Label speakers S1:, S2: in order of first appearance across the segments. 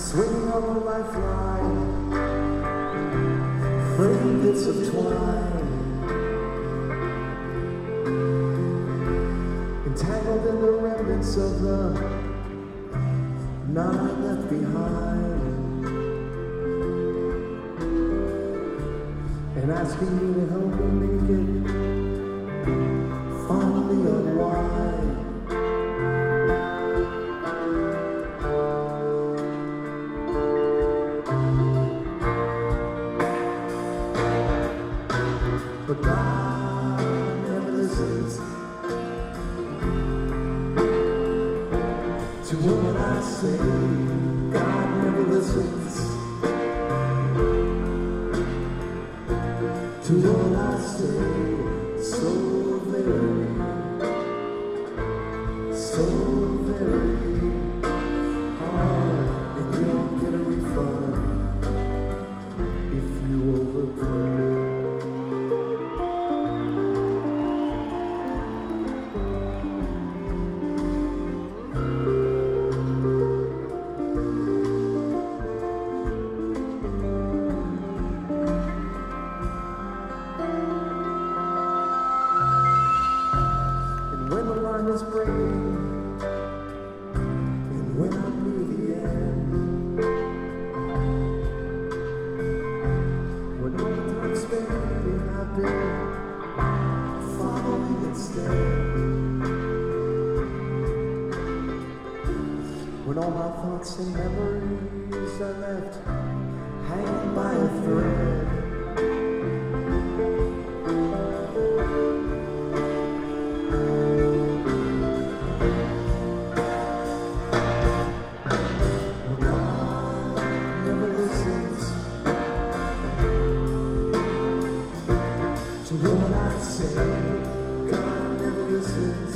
S1: swinging on a lifeline, fraying bits of twine, entangled in the remnants of the night left behind, and asking you to help me make it finally unwind. But God never listens to what I say. God never listens to what I say. So very hard, and you don't get a refund if you overpay. When the line is breaking, and when I'm near the end, when all the time spent thinking I've been following instead, when all my thoughts and memories are left hanging by a thread. To what I say, God never listens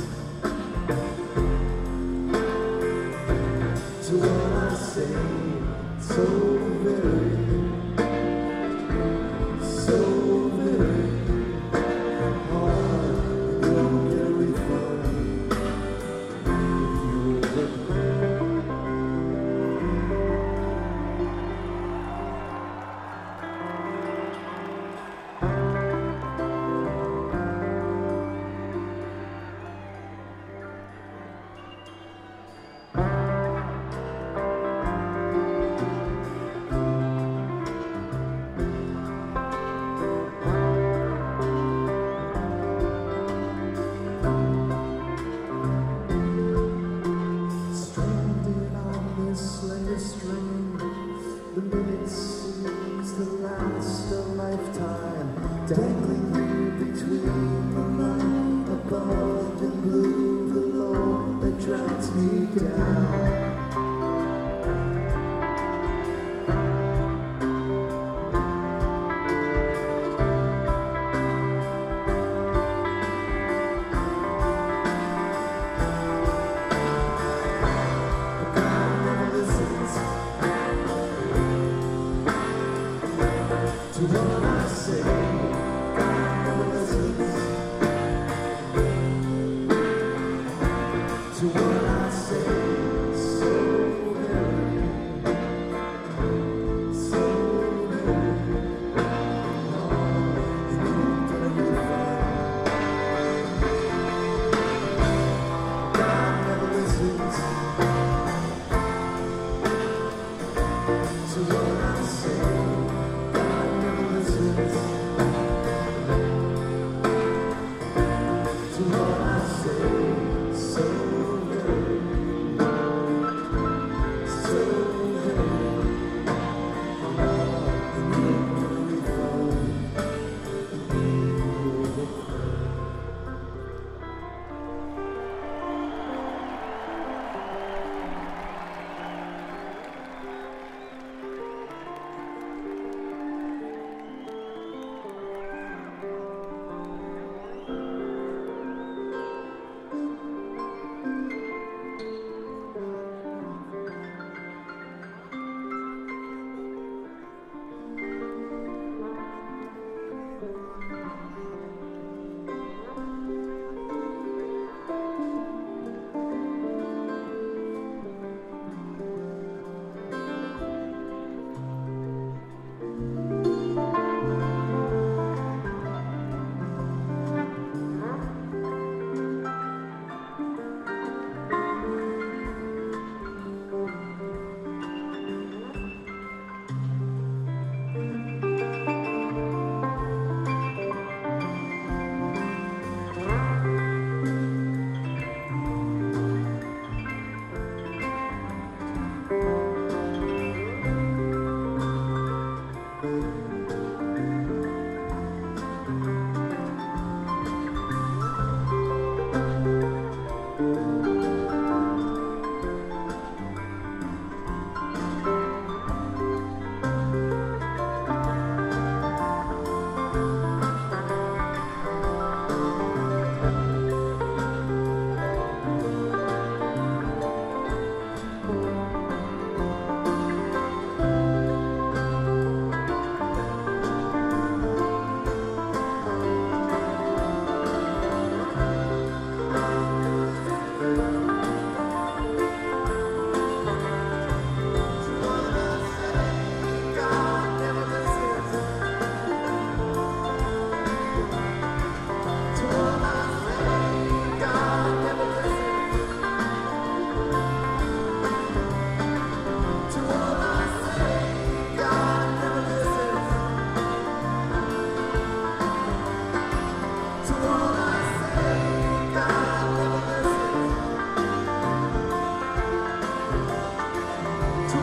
S1: to what I say. So very hard, and you don't get a refund if you overpay. The minute seems to last a lifetime, dangling here between the light above and blue below that drags me down. To what I say, God never listens to what I say.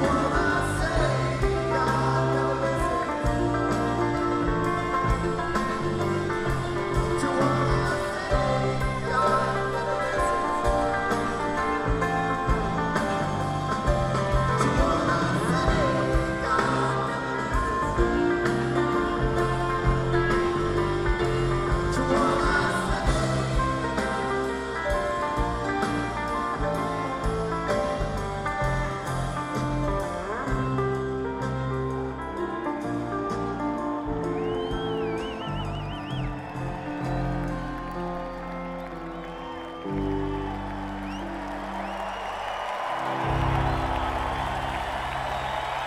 S1: one